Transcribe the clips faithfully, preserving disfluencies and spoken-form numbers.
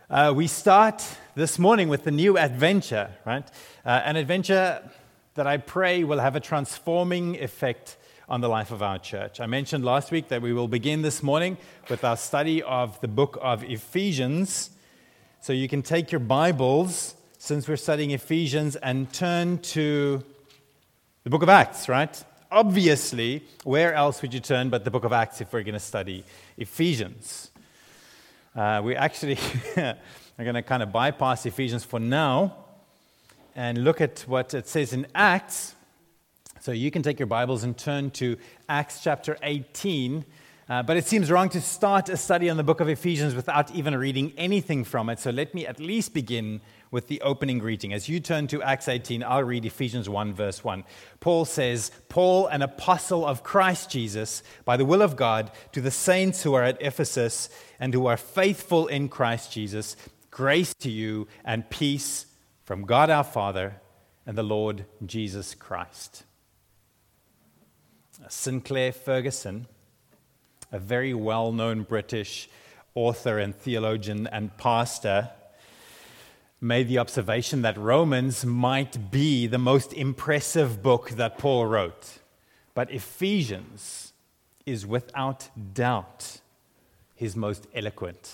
Uh, we start this morning with a new adventure, right? Uh, an adventure that I pray will have a transforming effect on the life of our church. I mentioned last week that we will begin this morning with our study of the book of Ephesians. So you can take your Bibles, since we're studying Ephesians, and turn to the book of Acts, right? Obviously, where else would you turn but the book of Acts if we're going to study Ephesians? Uh, we actually are going to kind of bypass Ephesians for now and look at what it says in Acts. So you can take your Bibles and turn to Acts chapter eighteen. Uh, but it seems wrong to start a study on the book of Ephesians without even reading anything from it. So let me at least begin with the opening greeting. As you turn to Acts eighteen, I'll read Ephesians one, verse one. Paul says, "Paul, an apostle of Christ Jesus, by the will of God, to the saints who are at Ephesus and who are faithful in Christ Jesus, grace to you and peace from God our Father and the Lord Jesus Christ." Sinclair Ferguson, a very well-known British author and theologian and pastor, made the observation that Romans might be the most impressive book that Paul wrote, but Ephesians is without doubt his most eloquent.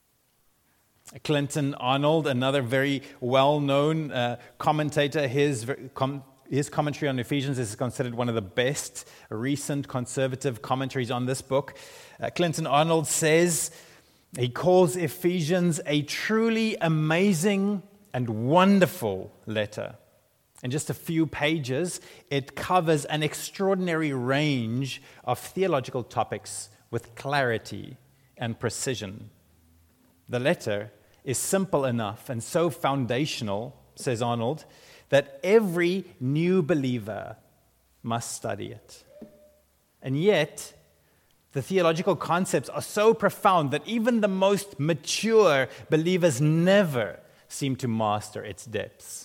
Clinton Arnold, another very well-known uh, commentator, his com- His commentary on Ephesians is considered one of the best recent conservative commentaries on this book. Uh, Clinton Arnold says he calls Ephesians a truly amazing and wonderful letter. In just a few pages, it covers an extraordinary range of theological topics with clarity and precision. The letter is simple enough and so foundational, says Arnold, that every new believer must study it. And yet, the theological concepts are so profound that even the most mature believers never seem to master its depths.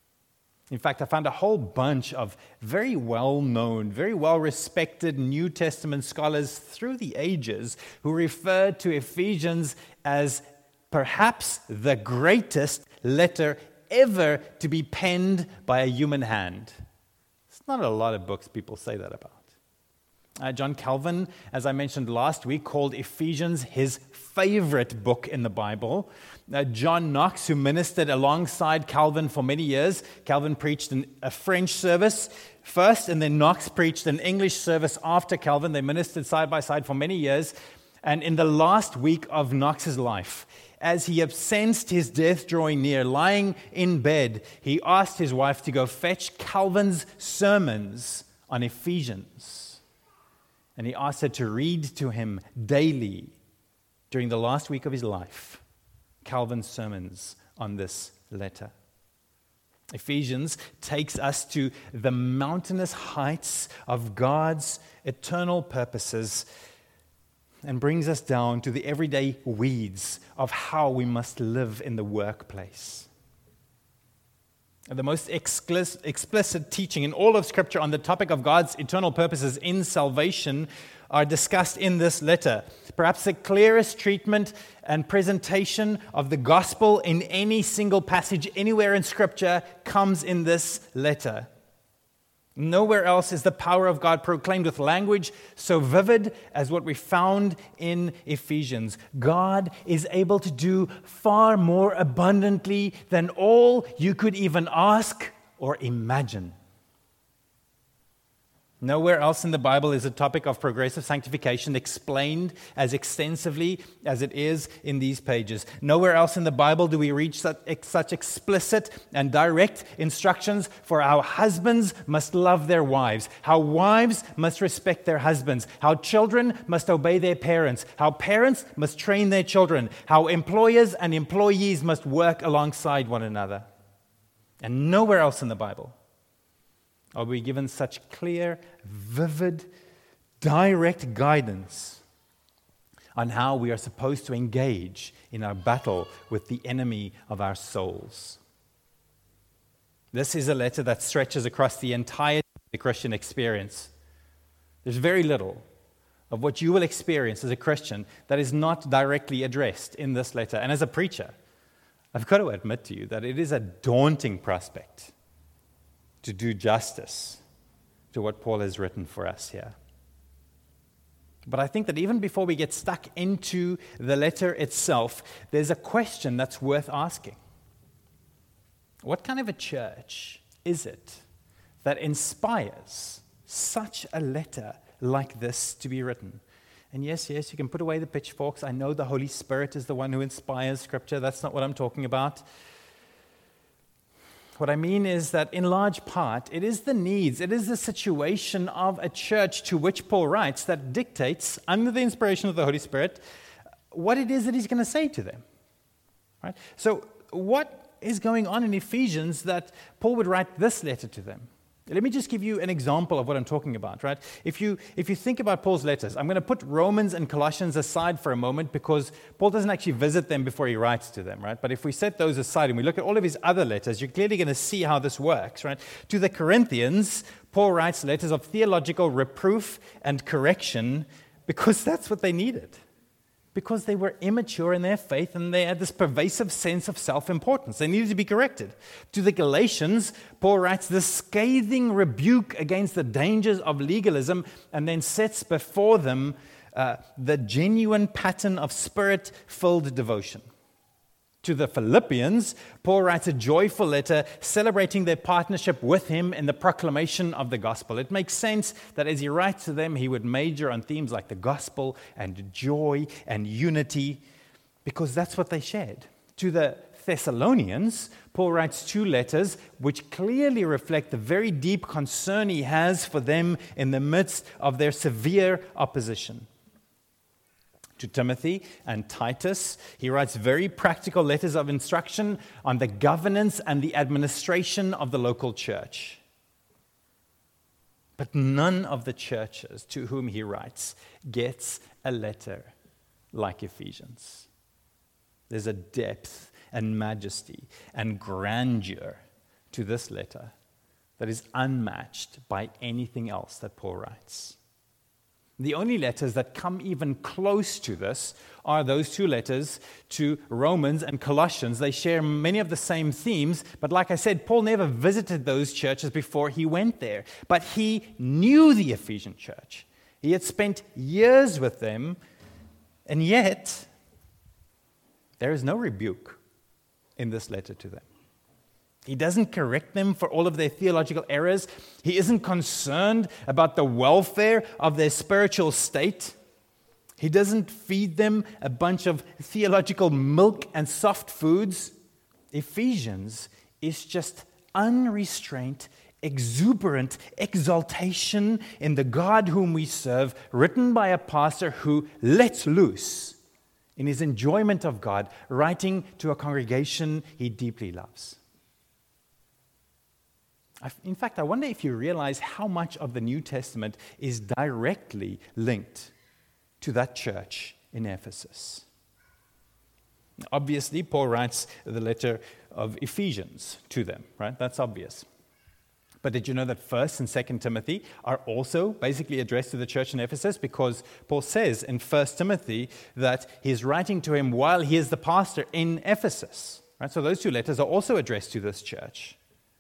In fact, I found a whole bunch of very well-known, very well-respected New Testament scholars through the ages who refer to Ephesians as perhaps the greatest letter ever to be penned by a human hand. It's not a lot of books people say that about. Uh, John Calvin, as I mentioned last week, called Ephesians his favorite book in the Bible. Uh, John Knox, who ministered alongside Calvin for many years, Calvin preached in a French service first, and then Knox preached an English service after Calvin. They ministered side by side for many years. And in the last week of Knox's life, as he sensed his death drawing near, lying in bed, he asked his wife to go fetch Calvin's sermons on Ephesians. And he asked her to read to him daily during the last week of his life, Calvin's sermons on this letter. Ephesians takes us to the mountainous heights of God's eternal purposes and brings us down to the everyday weeds of how we must live in the workplace. The most explicit teaching in all of Scripture on the topic of God's eternal purposes in salvation are discussed in this letter. Perhaps the clearest treatment and presentation of the gospel in any single passage anywhere in Scripture comes in this letter. Nowhere else is the power of God proclaimed with language so vivid as what we found in Ephesians. God is able to do far more abundantly than all you could even ask or imagine. Nowhere else in the Bible is the topic of progressive sanctification explained as extensively as it is in these pages. Nowhere else in the Bible do we reach such, such explicit and direct instructions for how husbands must love their wives, how wives must respect their husbands, how children must obey their parents, how parents must train their children, how employers and employees must work alongside one another. And nowhere else in the Bible are we given such clear, vivid, direct guidance on how we are supposed to engage in our battle with the enemy of our souls. This is a letter that stretches across the entire Christian experience. There's very little of what you will experience as a Christian that is not directly addressed in this letter. And as a preacher, I've got to admit to you that it is a daunting prospect to do justice to what Paul has written for us here. But I think that even before we get stuck into the letter itself, there's a question that's worth asking. What kind of a church is it that inspires such a letter like this to be written? And yes, yes, you can put away the pitchforks. I know the Holy Spirit is the one who inspires Scripture. That's not what I'm talking about. What I mean is that in large part, it is the needs, it is the situation of a church to which Paul writes that dictates, under the inspiration of the Holy Spirit, what it is that he's going to say to them. Right? So what is going on in Ephesians that Paul would write this letter to them? Let me just give you an example of what I'm talking about, right? If you if you think about Paul's letters, I'm going to put Romans and Colossians aside for a moment because Paul doesn't actually visit them before he writes to them, right? But if we set those aside and we look at all of his other letters, you're clearly going to see how this works, right? To the Corinthians, Paul writes letters of theological reproof and correction because that's what they needed. Because they were immature in their faith and they had this pervasive sense of self-importance. They needed to be corrected. To the Galatians, Paul writes this scathing rebuke against the dangers of legalism and then sets before them uh, the genuine pattern of spirit-filled devotion. To the Philippians, Paul writes a joyful letter celebrating their partnership with him in the proclamation of the gospel. It makes sense that as he writes to them, he would major on themes like the gospel and joy and unity, because that's what they shared. To the Thessalonians, Paul writes two letters which clearly reflect the very deep concern he has for them in the midst of their severe opposition. To Timothy and Titus, he writes very practical letters of instruction on the governance and the administration of the local church. But none of the churches to whom he writes gets a letter like Ephesians. There's a depth and majesty and grandeur to this letter that is unmatched by anything else that Paul writes. The only letters that come even close to this are those two letters to Romans and Colossians. They share many of the same themes, but like I said, Paul never visited those churches before he went there. But he knew the Ephesian church. He had spent years with them, and yet there is no rebuke in this letter to them. He doesn't correct them for all of their theological errors. He isn't concerned about the welfare of their spiritual state. He doesn't feed them a bunch of theological milk and soft foods. Ephesians is just unrestrained, exuberant exaltation in the God whom we serve, written by a pastor who lets loose in his enjoyment of God, writing to a congregation he deeply loves. In fact, I wonder if you realize how much of the New Testament is directly linked to that church in Ephesus. Obviously, Paul writes the letter of Ephesians to them, right? That's obvious. But did you know that First and Second Timothy are also basically addressed to the church in Ephesus? Because Paul says in First Timothy that he's writing to him while he is the pastor in Ephesus, right? So those two letters are also addressed to this church.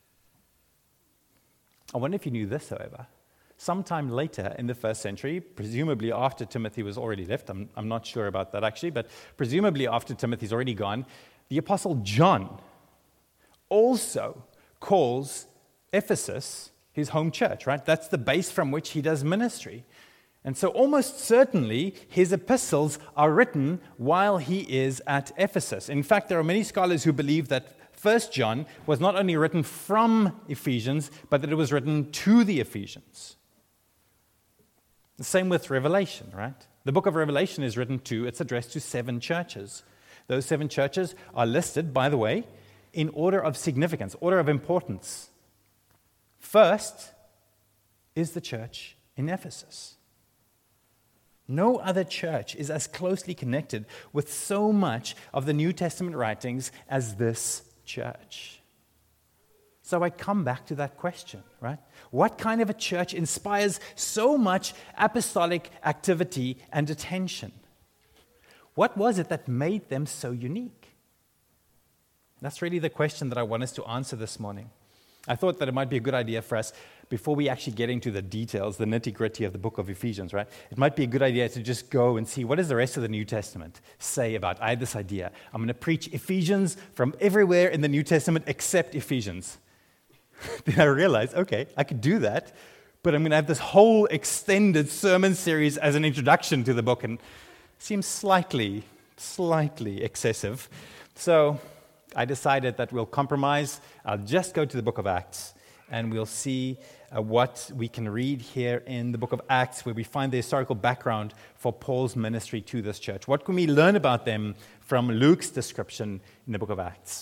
I wonder if you knew this, however. Sometime later in the first century, presumably after Timothy was already left, I'm, I'm not sure about that actually, but presumably after Timothy's already gone, the Apostle John also calls Ephesus his home church, right? That's the base from which he does ministry. And so almost certainly his epistles are written while he is at Ephesus. In fact, there are many scholars who believe that First John was not only written from Ephesians, but that it was written to the Ephesians. The same with Revelation, right? The book of Revelation is written to, it's addressed to seven churches. Those seven churches are listed, by the way, in order of significance, order of importance. First is the church in Ephesus. No other church is as closely connected with so much of the New Testament writings as this church. So I come back to that question, right? What kind of a church inspires so much apostolic activity and attention? What was it that made them so unique? That's really the question that I want us to answer this morning. I thought that it might be a good idea for us, before we actually get into the details, the nitty-gritty of the book of Ephesians, right? It might be a good idea to just go and see what does the rest of the New Testament say about, I had this idea, I'm going to preach Ephesians from everywhere in the New Testament except Ephesians. Then I realized, okay, I could do that, but I'm going to have this whole extended sermon series as an introduction to the book, and it seems slightly, slightly excessive. So I decided that we'll compromise. I'll just go to the book of Acts, and we'll see uh, what we can read here in the book of Acts, where we find the historical background for Paul's ministry to this church. What can we learn about them from Luke's description in the book of Acts?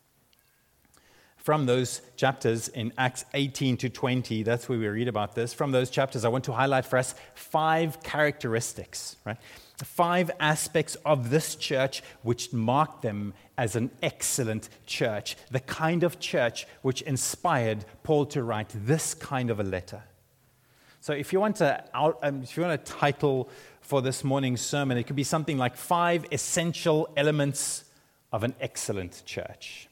From those chapters in Acts eighteen to twenty, that's where we read about this. From those chapters, I want to highlight for us five characteristics, right? Five aspects of this church which mark them as an excellent church, the kind of church which inspired Paul to write this kind of a letter. So if you want to, out, um, if you want a title for this morning's sermon, it could be something like Five Essential Elements of an Excellent Church.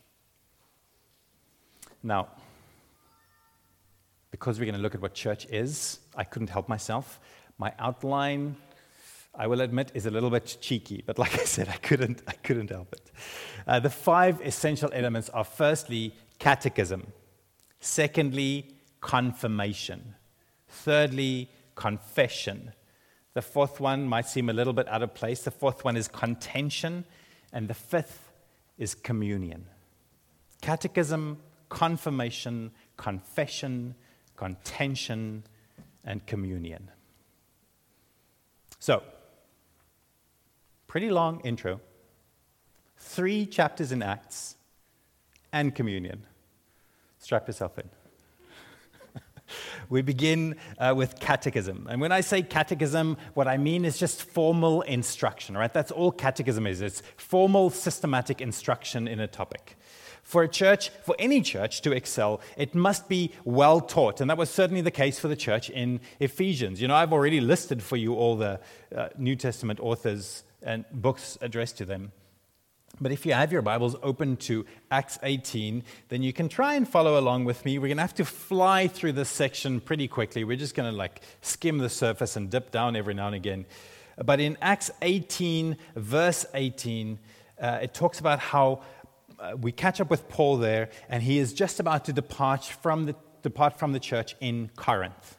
Now, because we're going to look at what church is, I couldn't help myself. My outline, I will admit, is a little bit cheeky, but like I said, I couldn't, I couldn't help it. Uh, the five essential elements are, firstly, catechism. Secondly, confirmation. Thirdly, confession. The fourth one might seem a little bit out of place. The fourth one is contention. And the fifth is communion. Catechism, confirmation, confession, contention, and communion. So, pretty long intro, three chapters in Acts, and communion. Strap yourself in. We begin uh, with catechism. And when I say catechism, what I mean is just formal instruction, right? That's all catechism is. It's formal, systematic instruction in a topic. For a church, for any church to excel, it must be well taught. And that was certainly the case for the church in Ephesians. You know, I've already listed for you all the uh, New Testament authors and books addressed to them. But if you have your Bibles open to Acts eighteen, then you can try and follow along with me. We're going to have to fly through this section pretty quickly. We're just going to like skim the surface and dip down every now and again. But in Acts eighteen, verse eighteen, uh, it talks about how uh, we catch up with Paul there, and he is just about to depart from the, depart from the church in Corinth.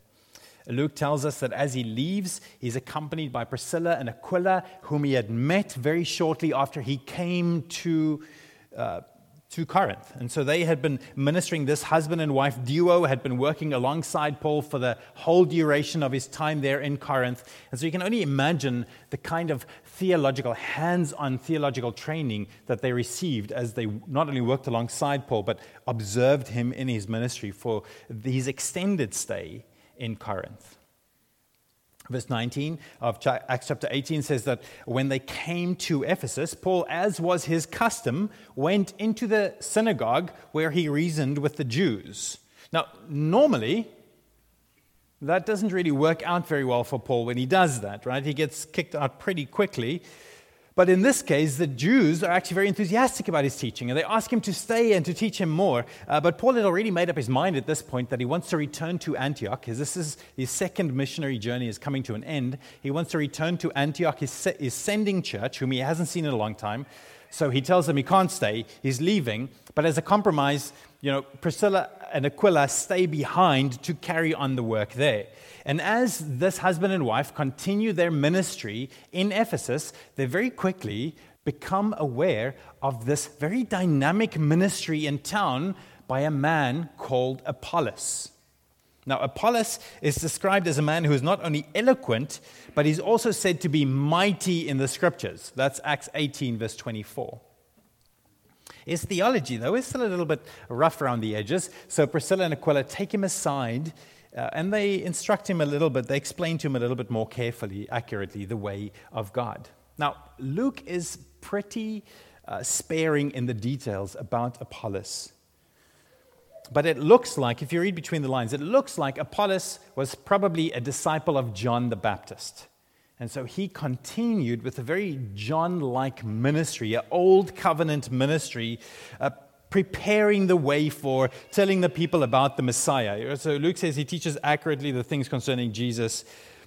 Luke tells us that as he leaves, he's accompanied by Priscilla and Aquila, whom he had met very shortly after he came to, uh, to Corinth. And so they had been ministering. This husband and wife duo had been working alongside Paul for the whole duration of his time there in Corinth. And so you can only imagine the kind of theological, hands-on theological training that they received as they not only worked alongside Paul, but observed him in his ministry for his extended stay in Corinth. Verse nineteen of Acts chapter eighteen says that when they came to Ephesus, Paul, as was his custom, went into the synagogue where he reasoned with the Jews. Now, normally, that doesn't really work out very well for Paul when he does that, right? He gets kicked out pretty quickly. But in this case, the Jews are actually very enthusiastic about his teaching, and they ask him to stay and to teach him more. Uh, but Paul had already made up his mind at this point that he wants to return to Antioch, because this is his second missionary journey is coming to an end. He wants to return to Antioch, his, his sending church, whom he hasn't seen in a long time. So he tells them he can't stay, he's leaving. But as a compromise, you know, Priscilla and Aquila stay behind to carry on the work there. And as this husband and wife continue their ministry in Ephesus, they very quickly become aware of this very dynamic ministry in town by a man called Apollos. Now, Apollos is described as a man who is not only eloquent, but he's also said to be mighty in the scriptures. That's Acts eighteen, verse twenty-four. His theology, though, is still a little bit rough around the edges. So Priscilla and Aquila take him aside, uh, and they instruct him a little bit. They explain to him a little bit more carefully, accurately, the way of God. Now, Luke is pretty uh, sparing in the details about Apollos. But it looks like, if you read between the lines, it looks like Apollos was probably a disciple of John the Baptist. And so he continued with a very John-like ministry, an old covenant ministry, uh, preparing the way for, telling the people about the Messiah. So Luke says he teaches accurately the things concerning Jesus,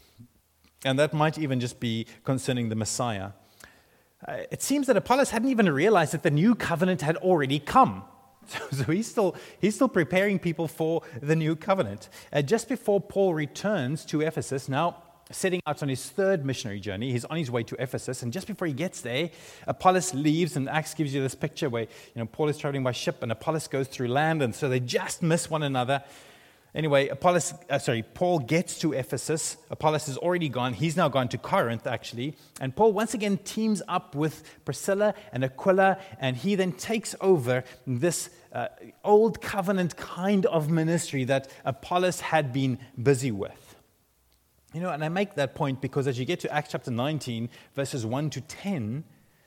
and that might even just be concerning the Messiah. Uh, it seems that Apollos hadn't even realized that the new covenant had already come. So, so he's still he's still preparing people for the new covenant. Uh, just before Paul returns to Ephesus, now setting out on his third missionary journey, he's on his way to Ephesus, and just before he gets there, Apollos leaves, and Acts gives you this picture where, you know, Paul is traveling by ship, and Apollos goes through land, and so they just miss one another. Anyway, Apollos, uh, sorry, Paul gets to Ephesus. Apollos is already gone. He's now gone to Corinth, actually. And Paul once again teams up with Priscilla and Aquila, and he then takes over this uh, old covenant kind of ministry that Apollos had been busy with. You know, and I make that point because as you get to Acts chapter nineteen, verses one to ten,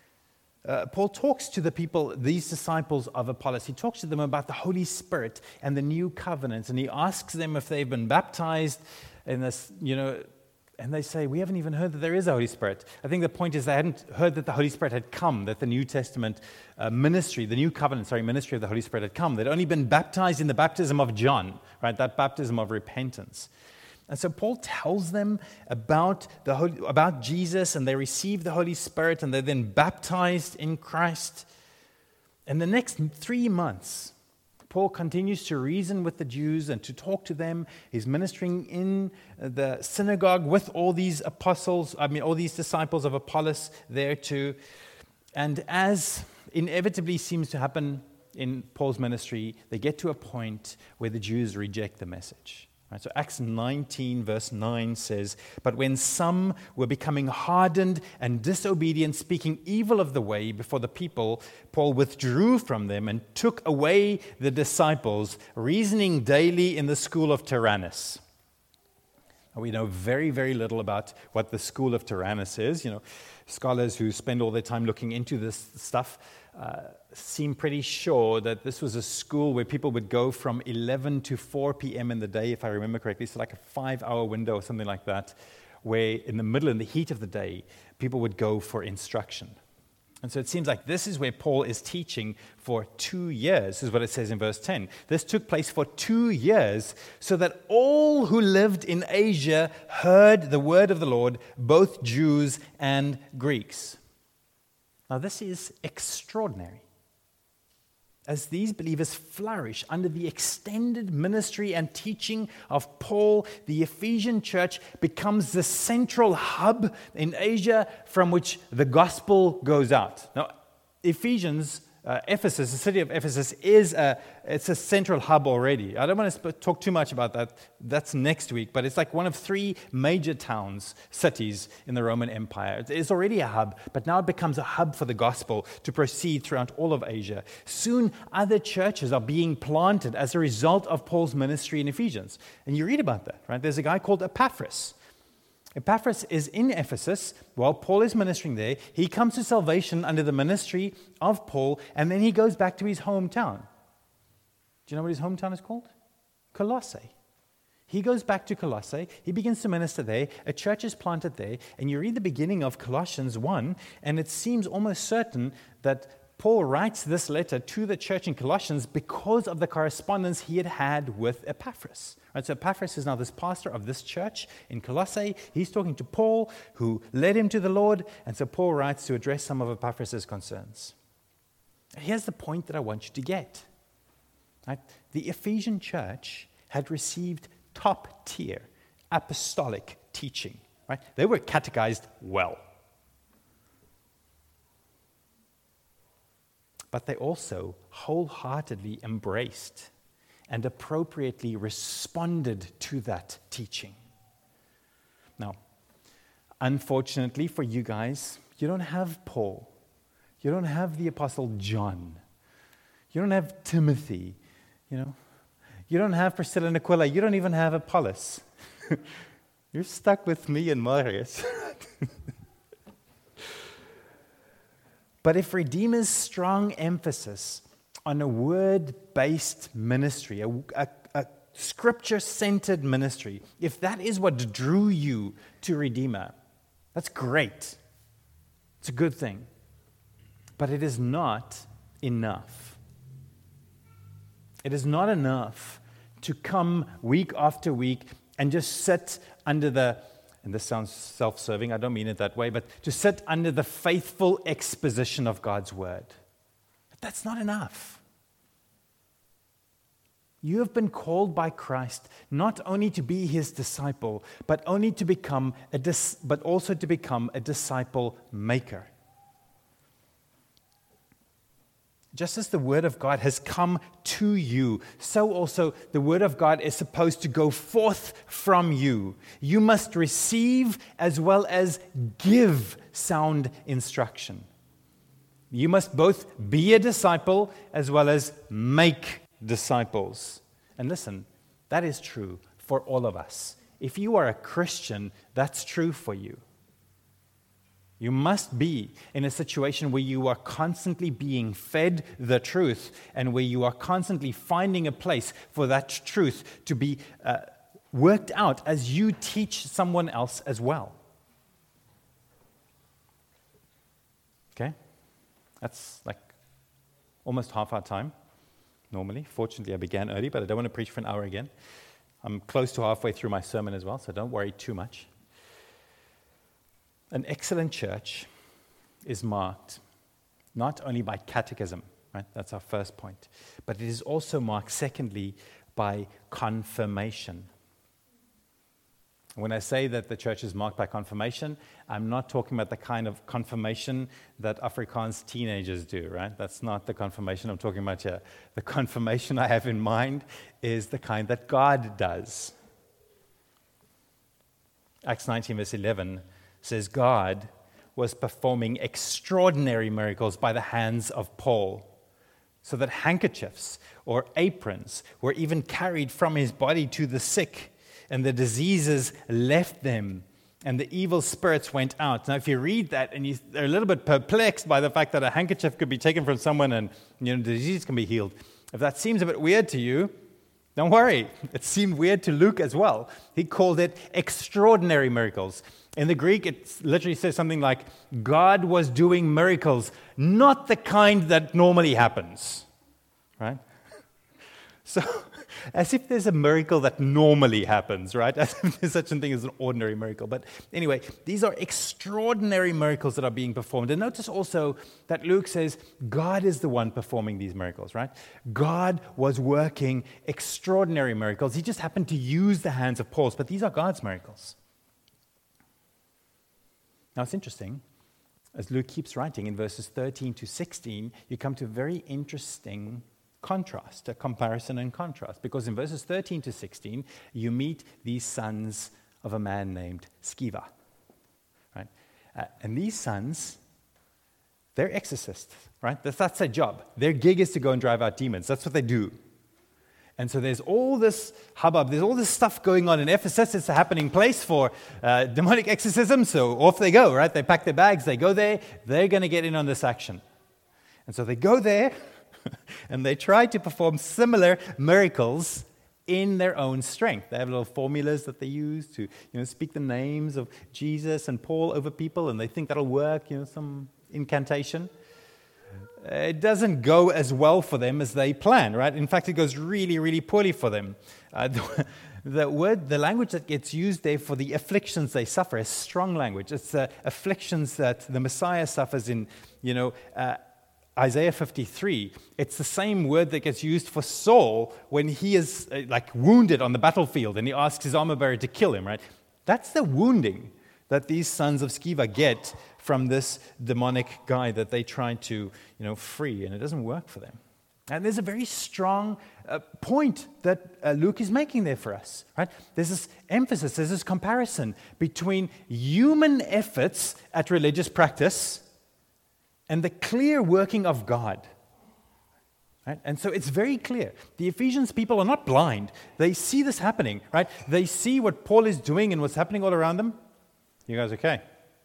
Uh, Paul talks to the people, these disciples of Apollos. He talks to them about the Holy Spirit and the new covenant, and he asks them if they've been baptized in this, you know, and they say, we haven't even heard that there is a Holy Spirit. I think the point is they hadn't heard that the Holy Spirit had come, that the New Testament uh, ministry, the new covenant, sorry, ministry of the Holy Spirit had come. They'd only been baptized in the baptism of John, right, that baptism of repentance. And so Paul tells them about the Holy, about Jesus, and they receive the Holy Spirit, and they're then baptized in Christ. And the next three months, Paul continues to reason with the Jews and to talk to them. He's ministering in the synagogue with all these apostles, I mean, all these disciples of Apollos there too. And as inevitably seems to happen in Paul's ministry, they get to a point where the Jews reject the message. So Acts nineteen verse nine says, "But when some were becoming hardened and disobedient, speaking evil of the way before the people, Paul withdrew from them and took away the disciples, reasoning daily in the school of Tyrannus." We know very, very little about what the school of Tyrannus is. You know, scholars who spend all their time looking into this stuff uh, seem pretty sure that this was a school where people would go from eleven to four p.m. in the day, if I remember correctly, so like a five-hour window or something like that, where in the middle, in the heat of the day, people would go for instruction. And so it seems like this is where Paul is teaching for two years, is what it says in verse ten. This took place for two years so that all who lived in Asia heard the word of the Lord, both Jews and Greeks. Now this is extraordinary. As these believers flourish under the extended ministry and teaching of Paul, the Ephesian church becomes the central hub in Asia from which the gospel goes out. Now, Ephesians, uh, Ephesus, the city of Ephesus, is a, it's a central hub already. I don't want to sp- talk too much about that. That's next week. But it's like one of three major towns, cities in the Roman Empire. It's already a hub, but now it becomes a hub for the gospel to proceed throughout all of Asia. Soon, other churches are being planted as a result of Paul's ministry in Ephesians. And you read about that, right? There's a guy called Epaphras. Epaphras is in Ephesus while Paul is ministering there. He comes to salvation under the ministry of Paul, and then he goes back to his hometown. Do you know what his hometown is called? Colossae. He goes back to Colossae. He begins to minister there. A church is planted there. And you read the beginning of Colossians one, and it seems almost certain that Paul writes this letter to the church in Colossians because of the correspondence he had had with Epaphras. Right, so Epaphras is now this pastor of this church in Colossae. He's talking to Paul, who led him to the Lord, and so Paul writes to address some of Epaphras' concerns. Here's the point that I want you to get. Right? The Ephesian church had received top-tier apostolic teaching. Right? They were catechized well. But they also wholeheartedly embraced and appropriately responded to that teaching. Now, unfortunately for you guys, you don't have Paul. You don't have the Apostle John. You don't have Timothy. You know, you don't have Priscilla and Aquila. You don't even have Apollos. You're stuck with me and Marius. But if Redeemer's strong emphasis on a word-based ministry, a, a, a scripture-centered ministry, if that is what drew you to Redeemer, That's great. It's a good thing. But it is not enough. It is not enough to come week after week and just sit under the, and this sounds self-serving, I don't mean it that way, but to sit under the faithful exposition of God's word. But that's not enough. You have been called by Christ not only to be his disciple, but only to become a dis- but also to become a disciple maker. Just as the word of God has come to you, so also the word of God is supposed to go forth from you. You must receive as well as give sound instruction. You must both be a disciple as well as make disciples. And listen, that is true for all of us. If you are a Christian, that's true for you. You must be in a situation where you are constantly being fed the truth and where you are constantly finding a place for that truth to be uh, worked out as you teach someone else as well. Okay? That's like almost half our time. Normally. Fortunately, I began early, but I don't want to preach for an hour again. I'm close to halfway through my sermon as well, so don't worry too much. An excellent church is marked not only by catechism, right? That's our first point, but it is also marked, secondly, by confirmation. When I say that the church is marked by confirmation, I'm not talking about the kind of confirmation that Afrikaans teenagers do, right? That's not the confirmation I'm talking about here. The confirmation I have in mind is the kind that God does. Acts nineteen, verse eleven says, God was performing extraordinary miracles by the hands of Paul, so that handkerchiefs or aprons were even carried from his body to the sick, and the diseases left them, and the evil spirits went out. Now, if you read that and you're a little bit perplexed by the fact that a handkerchief could be taken from someone and you know the disease can be healed, if that seems a bit weird to you, don't worry. It seemed weird to Luke as well. He called it extraordinary miracles. In the Greek, it literally says something like, God was doing miracles, not the kind that normally happens. Right? So, as if there's a miracle that normally happens, right? As if there's such a thing as an ordinary miracle. But anyway, these are extraordinary miracles that are being performed. And notice also that Luke says God is the one performing these miracles, right? God was working extraordinary miracles. He just happened to use the hands of Paul's, but these are God's miracles. Now, it's interesting. As Luke keeps writing in verses thirteen to sixteen, you come to a very interesting contrast, a comparison and contrast. Because in verses thirteen to sixteen, you meet these sons of a man named Sceva. Right? Uh, and these sons, they're exorcists, right? That's, that's their job. Their gig is to go and drive out demons. That's what they do. And so there's all this hubbub, there's all this stuff going on in Ephesus. It's a happening place for uh, demonic exorcism, so off they go, right? They pack their bags, they go there, they're going to get in on this action. And so they go there, and they try to perform similar miracles in their own strength. They have little formulas that they use to, you know, speak the names of Jesus and Paul over people, and they think that'll work, you know, some incantation. It doesn't go as well for them as they plan, right? In fact, it goes really, really poorly for them. Uh, the, the word, the language that gets used there for the afflictions they suffer is strong language. It's the afflictions that the Messiah suffers in, you know, uh, Isaiah fifty-three. It's the same word that gets used for Saul when he is uh, like wounded on the battlefield and he asks his armor bearer to kill him, right? That's the wounding that these sons of Sceva get from this demonic guy that they try to, you know, free, and it doesn't work for them. And there's a very strong uh, point that uh, Luke is making there for us, right? There's this emphasis, there's this comparison between human efforts at religious practice and the clear working of God. Right? And so it's very clear. The Ephesians people are not blind. They see this happening, right? They see what Paul is doing and what's happening all around them. You guys okay?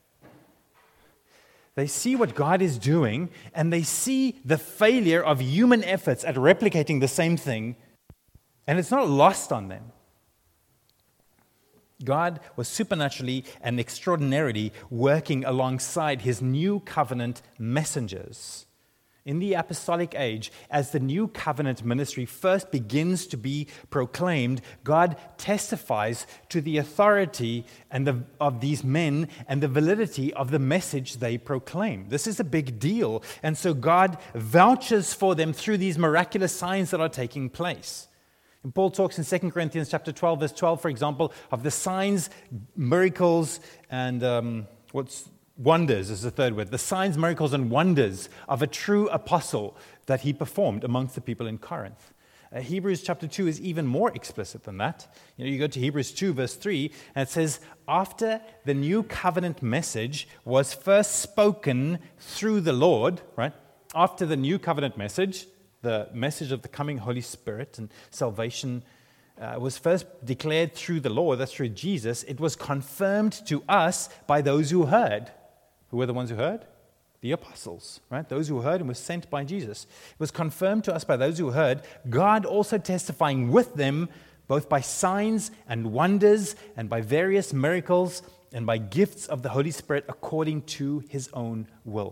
They see what God is doing, and they see the failure of human efforts at replicating the same thing, and it's not lost on them. God was supernaturally and extraordinarily working alongside his new covenant messengers. In the apostolic age, as the new covenant ministry first begins to be proclaimed, God testifies to the authority and the, of these men and the validity of the message they proclaim. This is a big deal. And so God vouches for them through these miraculous signs that are taking place. And Paul talks in Second Corinthians chapter twelve, verse twelve, for example, of the signs, miracles, and um, what's wonders is the third word. The signs, miracles, and wonders of a true apostle that he performed amongst the people in Corinth. Uh, Hebrews chapter two is even more explicit than that. You know, you go to Hebrews two, verse three, and it says, after the new covenant message was first spoken through the Lord, right? After the new covenant message, the message of the coming Holy Spirit and salvation Uh, was first declared through the Lord, that's through Jesus, it was confirmed to us by those who heard. Who were the ones who heard? The apostles, right? Those who heard and were sent by Jesus. It was confirmed to us by those who heard, God also testifying with them, both by signs and wonders and by various miracles and by gifts of the Holy Spirit according to his own will.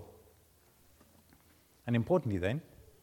And importantly then,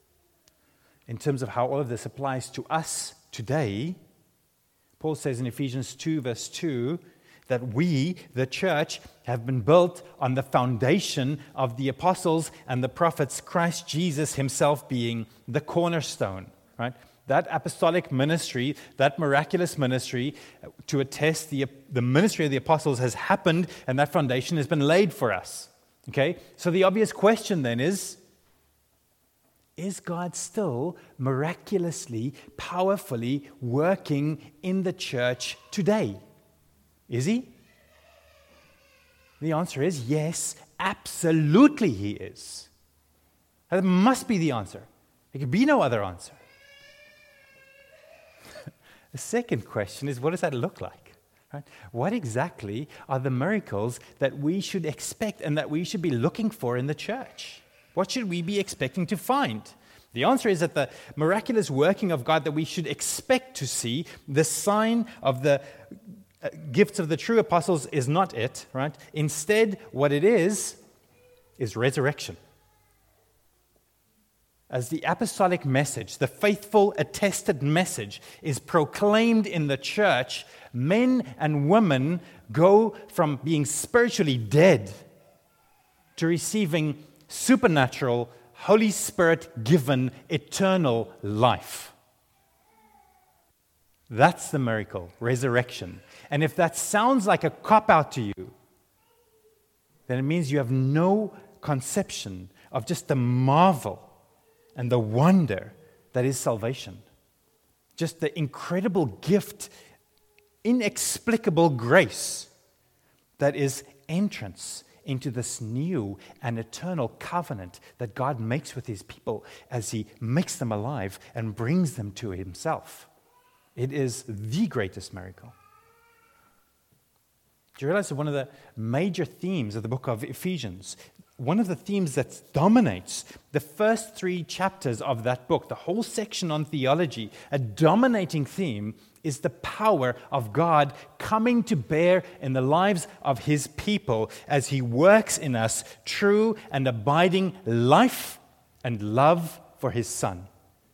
in terms of how all of this applies to us today, Paul says in Ephesians two, verse two, that we, the church, have been built on the foundation of the apostles and the prophets, Christ Jesus himself being the cornerstone, right? That apostolic ministry, that miraculous ministry to attest the, the ministry of the apostles has happened, and that foundation has been laid for us, okay? So the obvious question then is, is God still miraculously, powerfully working in the church today? Is he? The answer is yes, absolutely he is. That must be the answer. There could be no other answer. The second question is, what does that look like? Right? What exactly are the miracles that we should expect and that we should be looking for in the church? What should we be expecting to find? The answer is that the miraculous working of God that we should expect to see, the sign of the uh, gifts of the true apostles is not it, right? Instead, what it is, is resurrection. As the apostolic message, the faithful, attested message is proclaimed in the church, men and women go from being spiritually dead to receiving supernatural, Holy Spirit-given eternal life. That's the miracle, resurrection. And if that sounds like a cop-out to you, then it means you have no conception of just the marvel and the wonder that is salvation. Just the incredible gift, inexplicable grace that is entrance into this new and eternal covenant that God makes with his people as he makes them alive and brings them to himself. It is the greatest miracle. Do you realize that one of the major themes of the book of Ephesians, one of the themes that dominates the first three chapters of that book, the whole section on theology, a dominating theme is the power of God coming to bear in the lives of his people as he works in us true and abiding life and love for his Son.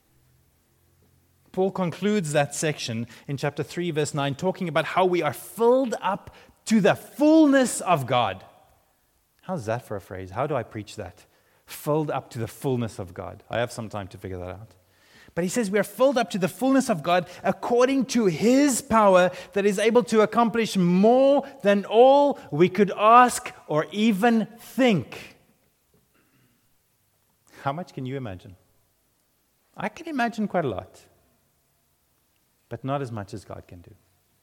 Paul concludes that section in chapter three, verse nine, talking about how we are filled up to the fullness of God. How's that for a phrase? How do I preach that? Filled up to the fullness of God. I have some time to figure that out. But he says we are filled up to the fullness of God according to his power that is able to accomplish more than all we could ask or even think. How much can you imagine? I can imagine quite a lot, but not as much as God can do.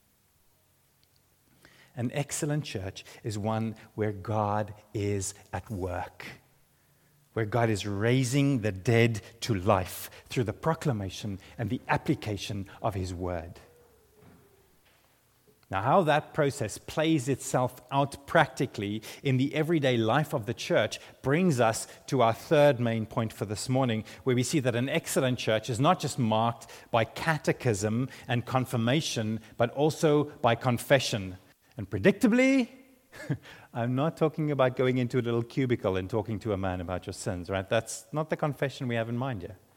An excellent church is one where God is at work, where God is raising the dead to life through the proclamation and the application of his word. Now, how that process plays itself out practically in the everyday life of the church brings us to our third main point for this morning, where we see that an excellent church is not just marked by catechism and confirmation, but also by confession. And predictably, I'm not talking about going into a little cubicle and talking to a man about your sins, right? That's not the confession we have in mind here.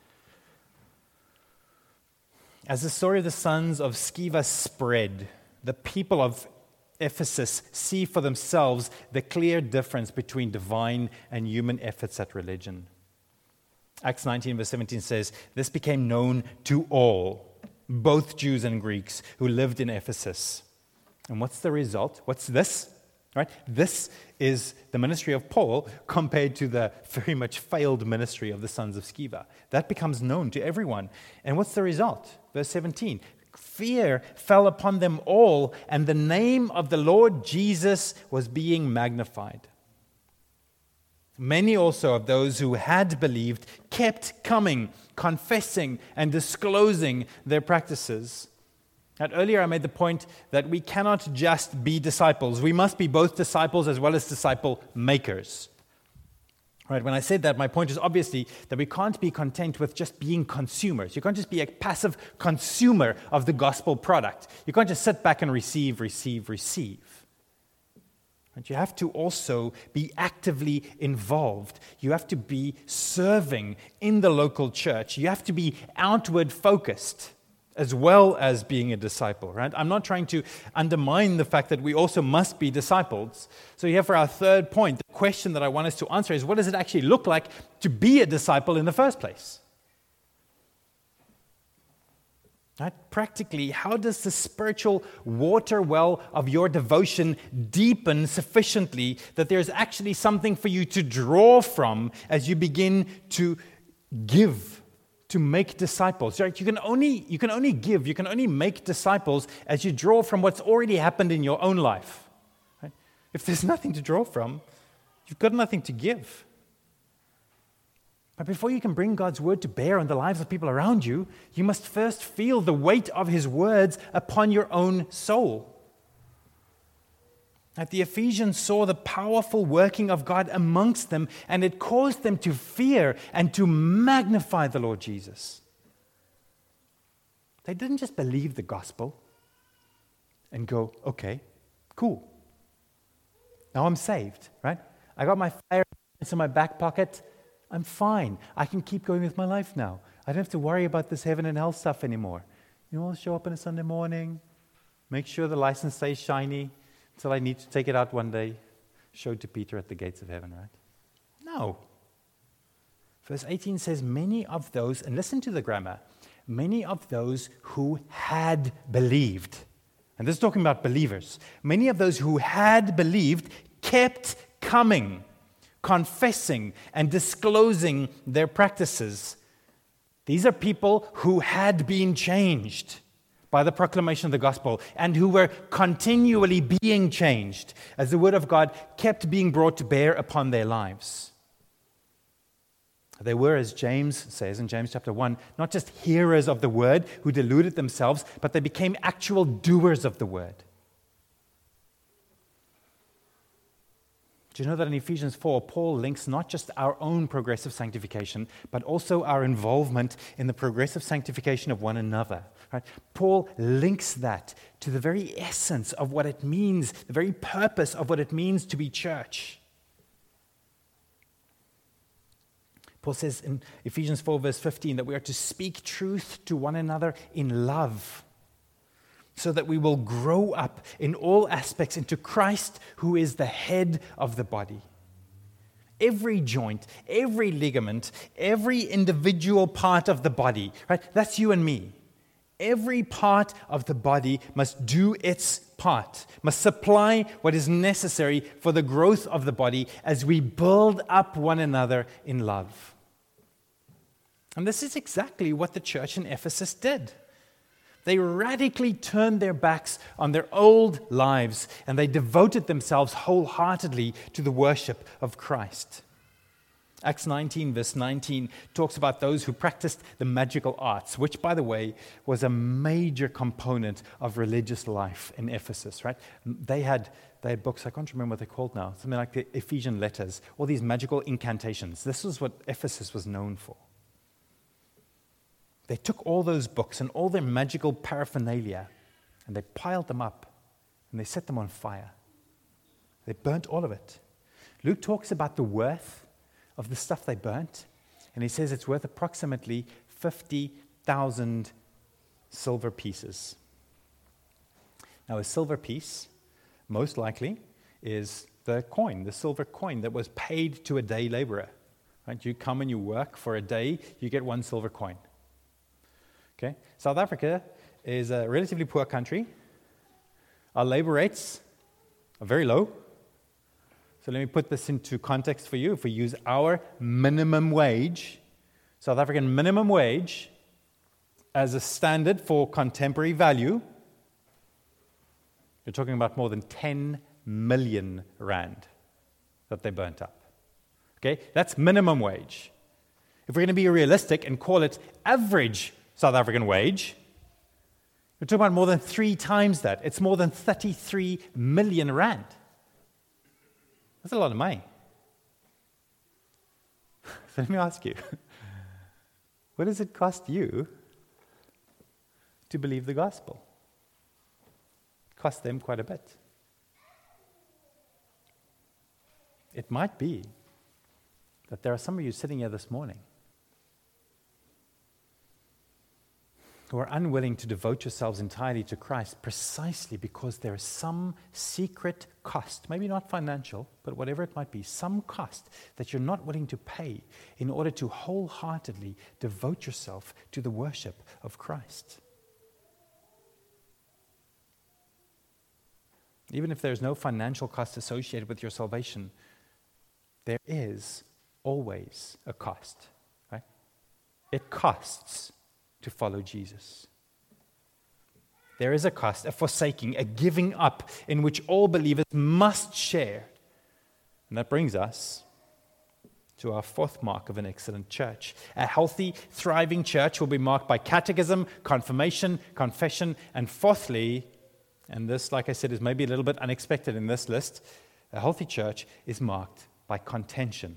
As the story of the sons of Sceva spread, the people of Ephesus see for themselves the clear difference between divine and human efforts at religion. Acts nineteen verse seventeen says, "This became known to all, both Jews and Greeks, who lived in Ephesus." And what's the result? What's this? Right? This is the ministry of Paul compared to the very much failed ministry of the sons of Sceva. That becomes known to everyone. And what's the result? Verse seventeen. Fear fell upon them all, and the name of the Lord Jesus was being magnified. Many also of those who had believed kept coming, confessing, and disclosing their practices. And earlier I made the point that we cannot just be disciples. We must be both disciples as well as disciple makers. Right, when I said that, my point is obviously that we can't be content with just being consumers. You can't just be a passive consumer of the gospel product. You can't just sit back and receive, receive, receive. And you have to also be actively involved. You have to be serving in the local church. You have to be outward focused as well as being a disciple, right? I'm not trying to undermine the fact that we also must be disciples. So here for our third point, the question that I want us to answer is, what does it actually look like to be a disciple in the first place? Right? Practically, how does the spiritual water well of your devotion deepen sufficiently that there's actually something for you to draw from as you begin to give? To make disciples, right? You can only you can only give, you can only make disciples as you draw from what's already happened in your own life. Right? If there's nothing to draw from, you've got nothing to give. But before you can bring God's word to bear on the lives of people around you, you must first feel the weight of His words upon your own soul. That the Ephesians saw the powerful working of God amongst them, and it caused them to fear and to magnify the Lord Jesus. They didn't just believe the gospel and go, okay, cool. Now I'm saved, right? I got my fire in my back pocket. I'm fine. I can keep going with my life now. I don't have to worry about this heaven and hell stuff anymore. You know, I'll show up on a Sunday morning, make sure the license stays shiny, until I need to take it out one day, show to Peter at the gates of heaven, right? No. Verse eighteen says, many of those, and listen to the grammar, many of those who had believed, and this is talking about believers, many of those who had believed kept coming, confessing, and disclosing their practices. These are people who had been changed by the proclamation of the gospel, and who were continually being changed as the word of God kept being brought to bear upon their lives. They were, as James says in James chapter one, not just hearers of the word who deluded themselves, but they became actual doers of the word. Do you know that in Ephesians four, Paul links not just our own progressive sanctification, but also our involvement in the progressive sanctification of one another? Right? Paul links that to the very essence of what it means, the very purpose of what it means to be church. Paul says in Ephesians four, verse fifteen, that we are to speak truth to one another in love, so that we will grow up in all aspects into Christ, who is the head of the body. Every joint, every ligament, every individual part of the body, right? That's you and me. Every part of the body must do its part, must supply what is necessary for the growth of the body as we build up one another in love. And this is exactly what the church in Ephesus did. They radically turned their backs on their old lives, and they devoted themselves wholeheartedly to the worship of Christ. Acts nineteen, verse nineteen, talks about those who practiced the magical arts, which, by the way, was a major component of religious life in Ephesus, right? They had, they had books, I can't remember what they're called now, something like the Ephesian letters, all these magical incantations. This was what Ephesus was known for. They took all those books and all their magical paraphernalia, and they piled them up, and they set them on fire. They burnt all of it. Luke talks about the worth of the stuff they burnt, and he says it's worth approximately fifty thousand silver pieces. Now, a silver piece, most likely, is the coin, the silver coin that was paid to a day laborer. Right? You come and you work for a day, you get one silver coin. Okay? South Africa is a relatively poor country. Our labor rates are very low. So let me put this into context for you. If we use our minimum wage, South African minimum wage, as a standard for contemporary value, you're talking about more than ten million rand that they burnt up. Okay? That's minimum wage. If we're going to be realistic and call it average South African wage, we're talking about more than three times that. It's more than thirty-three million rand. That's a lot of money. So let me ask you, what does it cost you to believe the gospel? It costs them quite a bit. It might be that there are some of you sitting here this morning who are unwilling to devote yourselves entirely to Christ precisely because there is some secret cost, maybe not financial, but whatever it might be, some cost that you're not willing to pay in order to wholeheartedly devote yourself to the worship of Christ. Even if there's no financial cost associated with your salvation, there is always a cost, right? It costs to follow Jesus. There is a cost, a forsaking, a giving up in which all believers must share. And that brings us to our fourth mark of an excellent church. A healthy, thriving church will be marked by catechism, confirmation, confession, and fourthly, and this, like I said, is maybe a little bit unexpected in this list, a healthy church is marked by contention.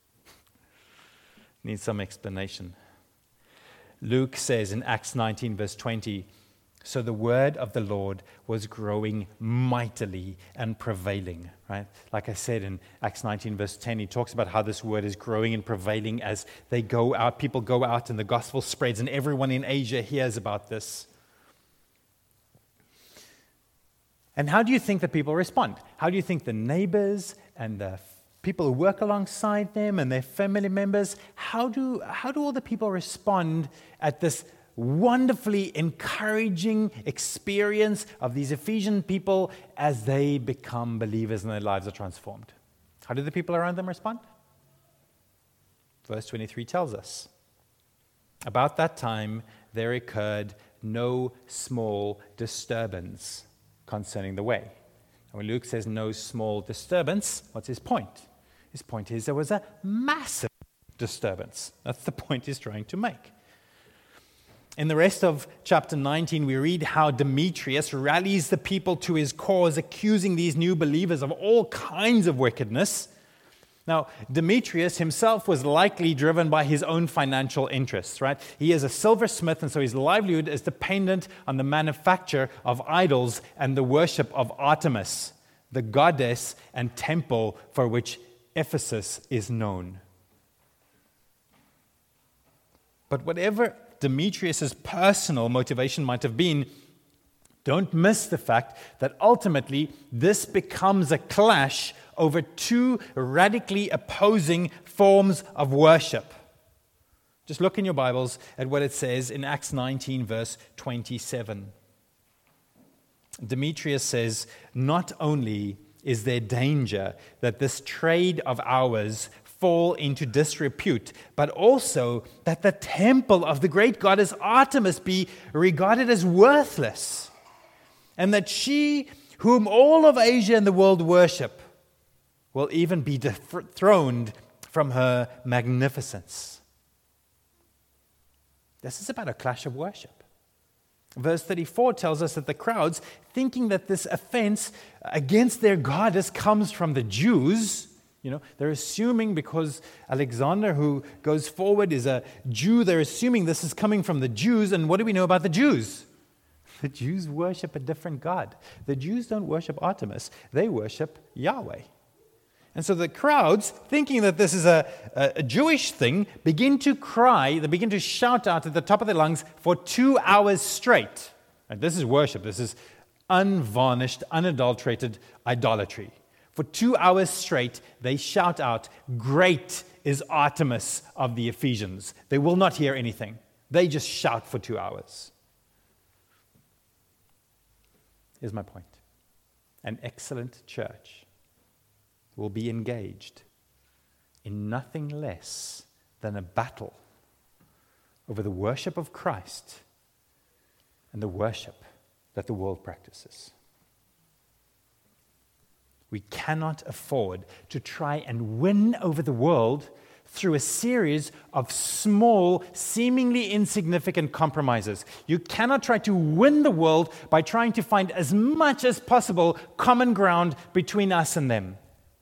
Needs some explanation. Luke says in Acts nineteen, verse twenty, so the word of the Lord was growing mightily and prevailing, right? Like I said in Acts nineteen, verse ten, he talks about how this word is growing and prevailing as they go out, people go out and the gospel spreads and everyone in Asia hears about this. And how do you think that people respond? How do you think the neighbors and the people who work alongside them and their family members, how do how do all the people respond at this wonderfully encouraging experience of these Ephesian people as they become believers and their lives are transformed? How do the people around them respond? Verse twenty-three tells us, about that time there occurred no small disturbance concerning the way. And when Luke says no small disturbance, what's his point? His point is there was a massive disturbance. That's the point he's trying to make. In the rest of chapter nineteen, we read how Demetrius rallies the people to his cause, accusing these new believers of all kinds of wickedness. Now, Demetrius himself was likely driven by his own financial interests, right? He is a silversmith, and so his livelihood is dependent on the manufacture of idols and the worship of Artemis, the goddess and temple for which Ephesus is known. But whatever Demetrius' personal motivation might have been, don't miss the fact that ultimately this becomes a clash over two radically opposing forms of worship. Just look in your Bibles at what it says in Acts nineteen, verse twenty-seven. Demetrius says, not only is there danger that this trade of ours fall into disrepute, but also that the temple of the great goddess Artemis be regarded as worthless, and that she, whom all of Asia and the world worship, will even be dethroned from her magnificence. This is about a clash of worship. Verse thirty-four tells us that the crowds, thinking that this offense against their goddess comes from the Jews, you know, they're assuming because Alexander, who goes forward, is a Jew, they're assuming this is coming from the Jews. And what do we know about the Jews? The Jews worship a different God. The Jews don't worship Artemis. They worship Yahweh. And so the crowds, thinking that this is a, a Jewish thing, begin to cry, they begin to shout out at the top of their lungs for two hours straight. And this is worship. This is unvarnished, unadulterated idolatry. For two hours straight, they shout out, "Great is Artemis of the Ephesians." They will not hear anything. They just shout for two hours. Here's my point. An excellent church will be engaged in nothing less than a battle over the worship of Christ and the worship that the world practices. We cannot afford to try and win over the world through a series of small, seemingly insignificant compromises. You cannot try to win the world by trying to find as much as possible common ground between us and them.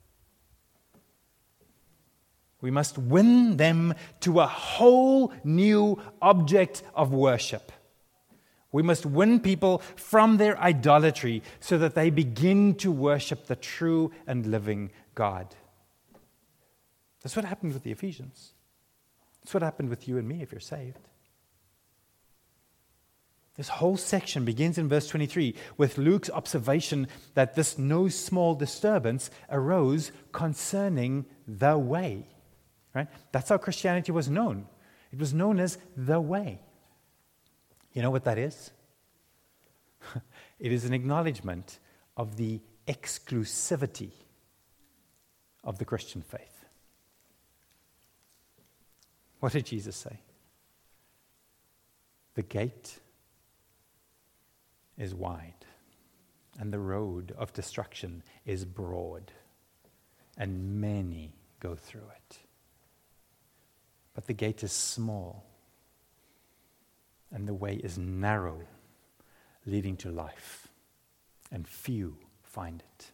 We must win them to a whole new object of worship. We must win people from their idolatry so that they begin to worship the true and living God. That's what happened with the Ephesians. That's what happened with you and me if you're saved. This whole section begins in verse twenty-three with Luke's observation that this no small disturbance arose concerning the way. Right? That's how Christianity was known. It was known as the way. You know what that is? It is an acknowledgement of the exclusivity of the Christian faith. What did Jesus say? The gate is wide, and the road of destruction is broad, and many go through it. But the gate is small, and the way is narrow, leading to life, and few find it.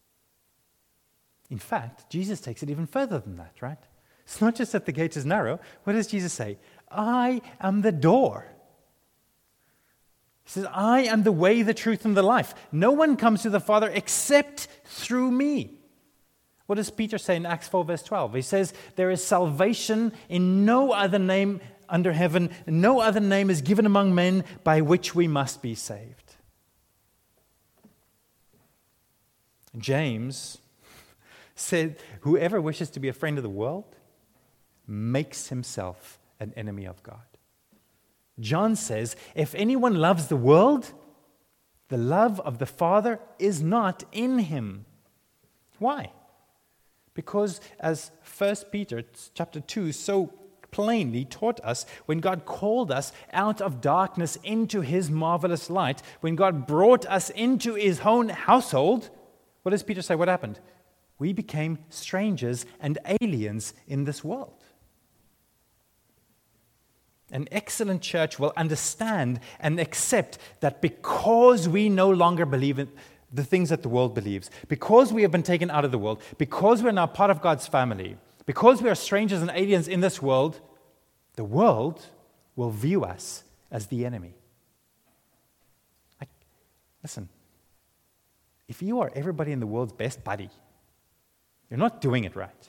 In fact, Jesus takes it even further than that, right? It's not just that the gate is narrow. What does Jesus say? I am the door. He says, I am the way, the truth, and the life. No one comes to the Father except through me. What does Peter say in Acts four, verse twelve? He says, there is salvation in no other name under heaven. No other name is given among men by which we must be saved. James said, whoever wishes to be a friend of the world makes himself an enemy of God. John says, if anyone loves the world, the love of the Father is not in him. Why? Because as First Peter chapter two so plainly taught us, when God called us out of darkness into his marvelous light, when God brought us into his own household, what does Peter say? What happened? We became strangers and aliens in this world. An excellent church will understand and accept that because we no longer believe in the things that the world believes, because we have been taken out of the world, because we're now part of God's family, because we are strangers and aliens in this world, the world will view us as the enemy. Like, listen, if you are everybody in the world's best buddy, you're not doing it right.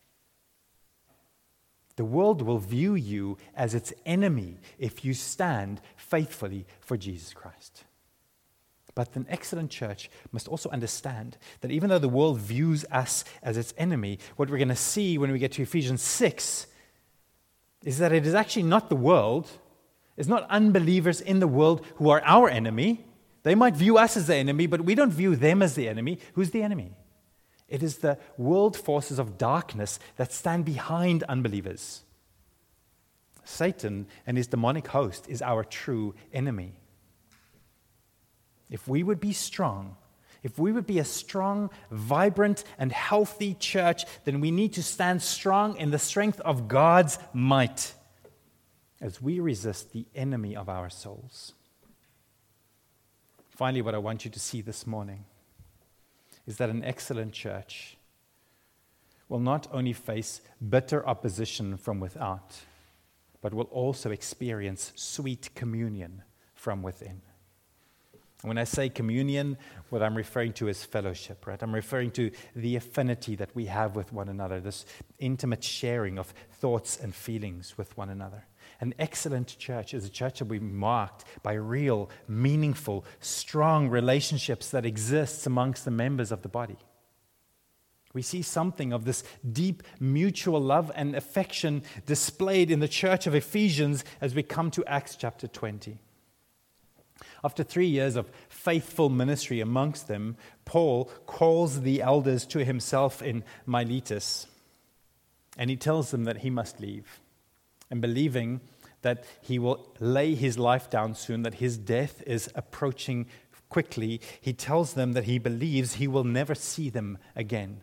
The world will view you as its enemy if you stand faithfully for Jesus Christ. But an excellent church must also understand that even though the world views us as its enemy, what we're going to see when we get to Ephesians six is that it is actually not the world, it's not unbelievers in the world who are our enemy. They might view us as the enemy, but we don't view them as the enemy. Who's the enemy? It is the world forces of darkness that stand behind unbelievers. Satan and his demonic host is our true enemy. If we would be strong, If we would be a strong, vibrant, and healthy church, then we need to stand strong in the strength of God's might as we resist the enemy of our souls. Finally, what I want you to see this morning is that an excellent church will not only face bitter opposition from without, but will also experience sweet communion from within. When I say communion, what I'm referring to is fellowship, right? I'm referring to the affinity that we have with one another, this intimate sharing of thoughts and feelings with one another. An excellent church is a church that will be marked by real, meaningful, strong relationships that exist amongst the members of the body. We see something of this deep mutual love and affection displayed in the church of Ephesians as we come to Acts chapter twenty. After three years of faithful ministry amongst them, Paul calls the elders to himself in Miletus, and he tells them that he must leave. And believing that he will lay his life down soon, that his death is approaching quickly, he tells them that he believes he will never see them again.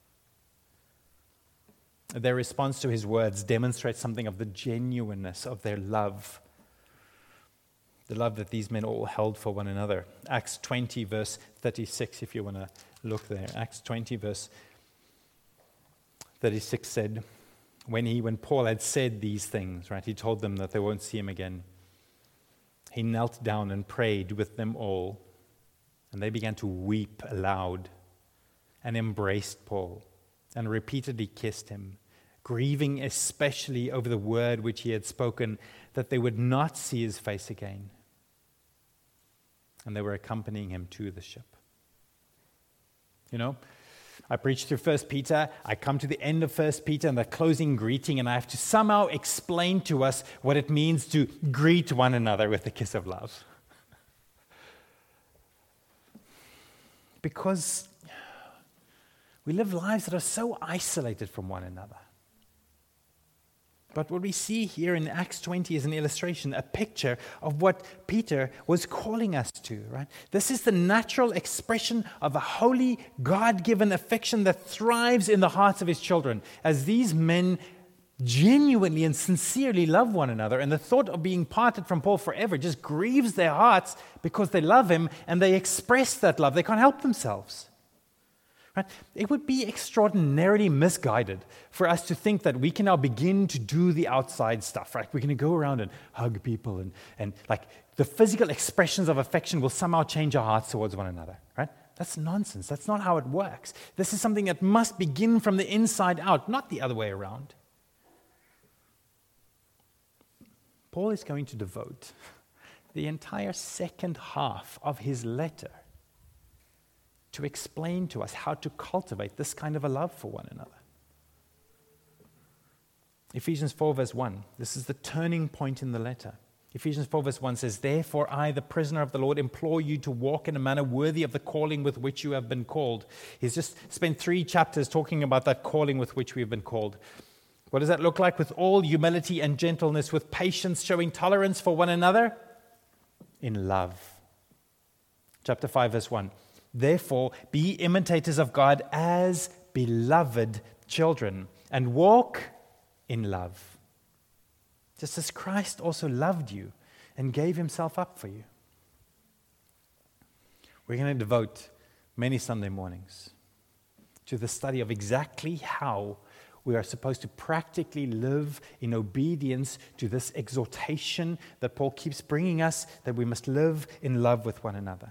Their response to his words demonstrates something of the genuineness of their love, the love that these men all held for one another. Acts twenty, verse thirty-six, if you want to look there. Acts twenty, verse thirty-six said, when he, when Paul had said these things, right, he told them that they won't see him again. He knelt down and prayed with them all, and they began to weep aloud and embraced Paul and repeatedly kissed him, grieving especially over the word which he had spoken, that they would not see his face again. And they were accompanying him to the ship. You know, I preach through First Peter, I come to the end of First Peter and the closing greeting, and I have to somehow explain to us what it means to greet one another with a kiss of love. Because we live lives that are so isolated from one another. But what we see here in Acts twenty is an illustration, a picture of what Peter was calling us to, right? This is the natural expression of a holy, God-given affection that thrives in the hearts of his children. As these men genuinely and sincerely love one another, and the thought of being parted from Paul forever just grieves their hearts because they love him and they express that love. They can't help themselves. Right? It would be extraordinarily misguided for us to think that we can now begin to do the outside stuff, right? We're going to go around and hug people and, and like the physical expressions of affection will somehow change our hearts towards one another, right? That's nonsense. That's not how it works. This is something that must begin from the inside out, not the other way around. Paul is going to devote the entire second half of his letter to explain to us how to cultivate this kind of a love for one another. Ephesians four verse one, this is the turning point in the letter. Ephesians four verse one says, therefore I, the prisoner of the Lord, implore you to walk in a manner worthy of the calling with which you have been called. He's just spent three chapters talking about that calling with which we have been called. What does that look like? With all humility and gentleness, with patience, showing tolerance for one another in love. Chapter five verse one. Therefore, be imitators of God as beloved children, and walk in love, just as Christ also loved you and gave himself up for you. We're going to devote many Sunday mornings to the study of exactly how we are supposed to practically live in obedience to this exhortation that Paul keeps bringing us, that we must live in love with one another.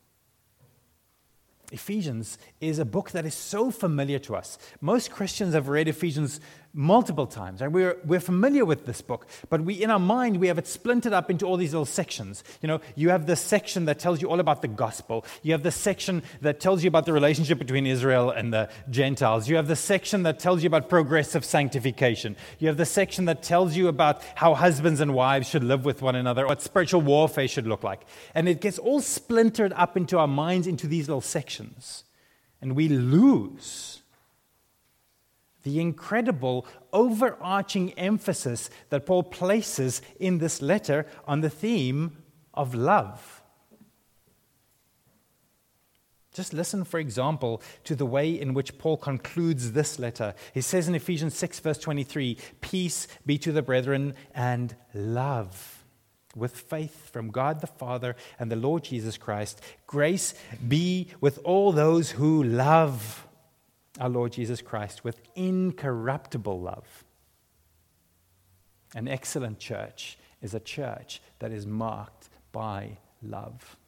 Ephesians is a book that is so familiar to us. Most Christians have read Ephesians multiple times, and we're we're familiar with this book, but we in our mind we have it splintered up into all these little sections. You know, you have this section that tells you all about the gospel. You have this section that tells you about the relationship between Israel and the Gentiles. You have the section that tells you about progressive sanctification. You have the section that tells you about how husbands and wives should live with one another, what spiritual warfare should look like. And it gets all splintered up into our minds into these little sections. And we lose the incredible overarching emphasis that Paul places in this letter on the theme of love. Just listen, for example, to the way in which Paul concludes this letter. He says in Ephesians six, verse twenty-three, peace be to the brethren and love with faith from God the Father and the Lord Jesus Christ. Grace be with all those who love our Lord Jesus Christ with incorruptible love. An excellent church is a church that is marked by love.